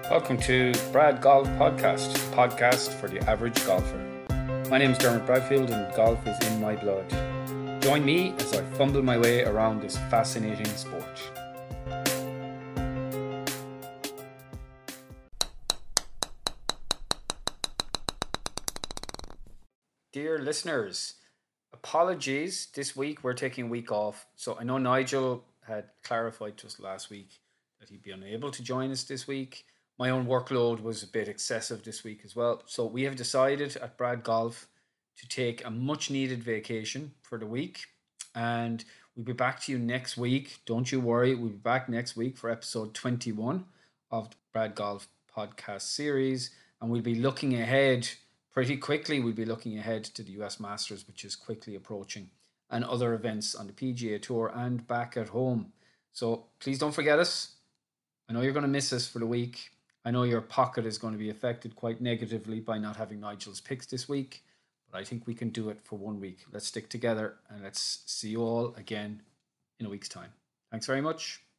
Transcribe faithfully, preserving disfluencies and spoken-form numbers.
Welcome to Brad Golf Podcast, podcast for the average golfer. My name is Dermot Bradfield and golf is in my blood. Join me as I fumble my way around this fascinating sport. Dear listeners, apologies. This week we're taking a week off. So I know Nigel had clarified to us last week that he'd be unable to join us this week. My own workload was a bit excessive this week as well. So we have decided at Brad Golf to take a much needed vacation for the week. And we'll be back to you next week. Don't you worry. We'll be back next week for episode twenty-one of the Brad Golf podcast series. And we'll be looking ahead pretty quickly. We'll be looking ahead to the U S Masters, which is quickly approaching, and other events on the P G A Tour and back at home. So please don't forget us. I know you're going to miss us for the week. I know your pocket is going to be affected quite negatively by not having Nigel's picks this week, but I think we can do it for one week. Let's stick together and let's see you all again in a week's time. Thanks very much.